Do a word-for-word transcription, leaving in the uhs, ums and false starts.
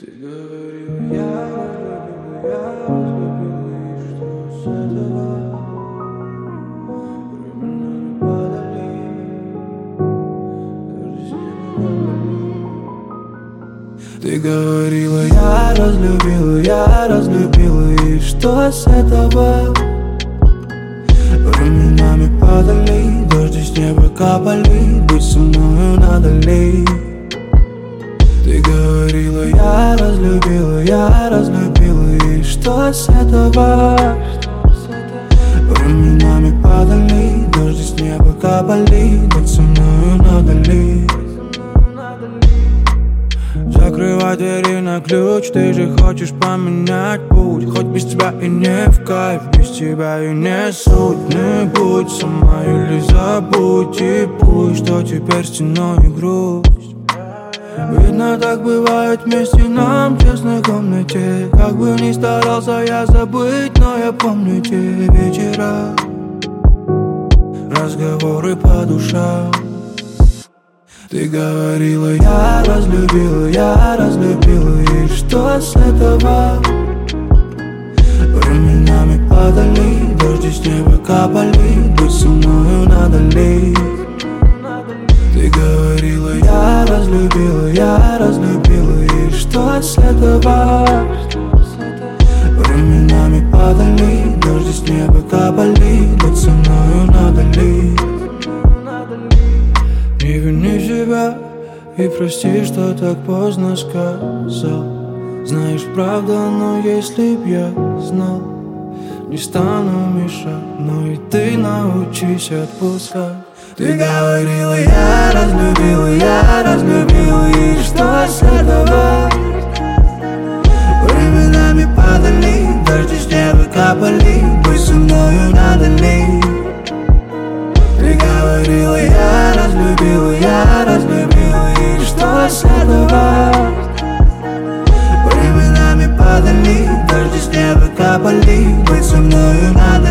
Ты говорила, я разлюбила, я разлюбила, и что с этого? Временами падали, дожди с неба падали. Ты говорила, я разлюбила, я разлюбила, и что с этого? Временами падали, дожди с неба капали, быть со мною надо ли? Ты говорила, я разлюбила, я разлюбила, и что с этого? Временами падали, дожди с неба капали, быть со мною надо ли? Закрывай двери на ключ, ты же хочешь поменять путь. Хоть без тебя и не в кайф, без тебя и не суть. Не будь сама или забудь, и пусть, что теперь стеной и грусть. Видно, так бывает вместе нам в тесной комнате. Как бы ни старался я забыть, но я помню те вечера, разговоры по душам. Ты говорила, я разлюбила, я разлюбила, и что с этого? Временами падали, дожди с неба капали, быть со мною надо ли? Ты говорила, я разлюбила, я разлюбила, и что с этого? Временами падали, дожди с неба капали, быть со мною надо ли? Не вини себя и прости, что так поздно сказал. Знаешь, правда, но если б я знал, не стану мешать, но и ты научись отпускать. Ты говорила, я разлюбила, я разлюбила, и что с этого? Временами падали, дожди с неба капали, быть со мною надо ли? Ты говорила, я разлюбила, я разлюбила, и что с этого? Временами падали, дожди с неба капали, быть со мною надо